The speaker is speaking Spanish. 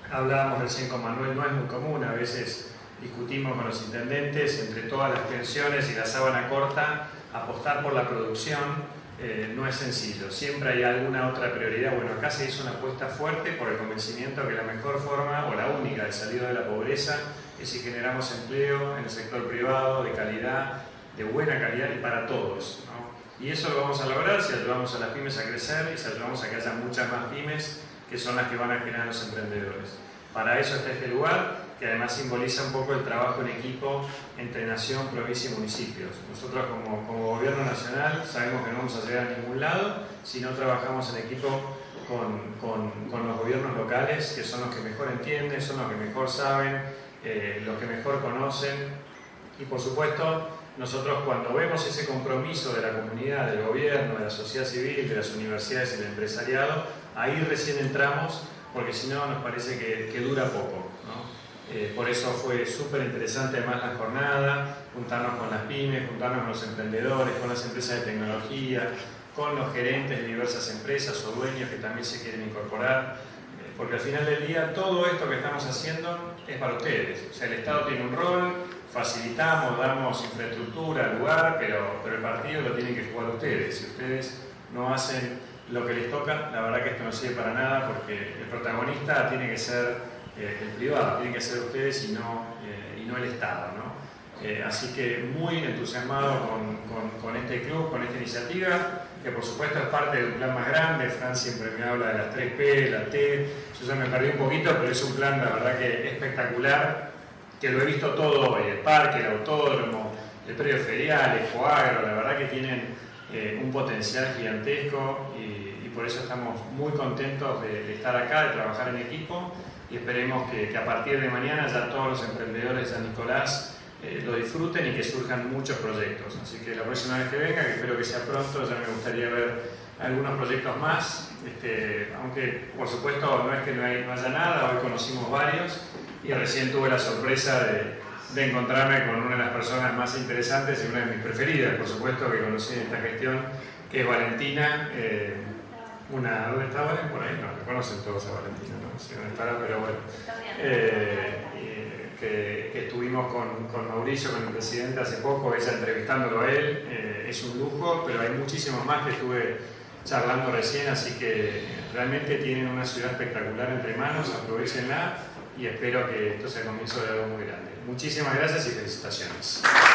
Hablábamos recién con Manuel, no es muy común, a veces discutimos con los intendentes, entre todas las pensiones y la sábana corta, apostar por la producción no es sencillo, siempre hay alguna otra prioridad. Bueno, acá se hizo una apuesta fuerte por el convencimiento que la mejor forma, o la única, de salir de la pobreza es si generamos empleo en el sector privado, de calidad, de buena calidad y para todos, ¿no? Y eso lo vamos a lograr si ayudamos a las pymes a crecer y si ayudamos a que haya muchas más pymes que son las que van a generar los emprendedores. Para eso está este lugar, que además simboliza un poco el trabajo en equipo entre nación, provincia y municipios. Nosotros como gobierno nacional sabemos que no vamos a llegar a ningún lado si no trabajamos en equipo con los gobiernos locales, que son los que mejor entienden, son los que mejor saben, los que mejor conocen. Y por supuesto, nosotros cuando vemos ese compromiso de la comunidad, del gobierno, de la sociedad civil, de las universidades y del empresariado, ahí recién entramos, porque si no nos parece que dura poco, ¿no? Por eso fue súper interesante además la jornada, juntarnos con las pymes, juntarnos con los emprendedores, con las empresas de tecnología, con los gerentes de diversas empresas o dueños que también se quieren incorporar, porque al final del día todo esto que estamos haciendo es para ustedes. O sea, el Estado tiene un rol, facilitamos, damos infraestructura, lugar, pero el partido lo tienen que jugar ustedes. Si ustedes no hacen lo que les toca, la verdad que esto no sirve para nada, porque el protagonista tiene que ser el privado, tienen que ser ustedes y no el Estado, ¿no? Así que muy entusiasmado con este club, con esta iniciativa, que por supuesto es parte de un plan más grande. Fran siempre me habla de las 3P, la T, yo ya me perdí un poquito, pero es un plan, la verdad, que espectacular, que lo he visto todo hoy: el parque, el autódromo, el predio ferial, el Coagro, la verdad que tienen un potencial gigantesco y por eso estamos muy contentos de estar acá, de trabajar en equipo, y esperemos que a partir de mañana ya todos los emprendedores de San Nicolás lo disfruten y que surjan muchos proyectos. Así que la próxima vez que venga, que espero que sea pronto, ya me gustaría ver algunos proyectos más, aunque por supuesto no es que no haya nada, hoy conocimos varios y recién tuve la sorpresa de encontrarme con una de las personas más interesantes y una de mis preferidas, por supuesto, que conocí en esta gestión, que es Valentina. ¿Dónde está Valentina? Por ahí no, que conocen todos a Valentina, no sé dónde estará, pero bueno. Que estuvimos con Mauricio, con el presidente, hace poco, ella entrevistándolo a él, es un lujo, pero hay muchísimos más que estuve charlando recién, así que realmente tienen una ciudad espectacular entre manos, aprovechenla y espero que esto sea el comienzo de algo muy grande. Muchísimas gracias y felicitaciones.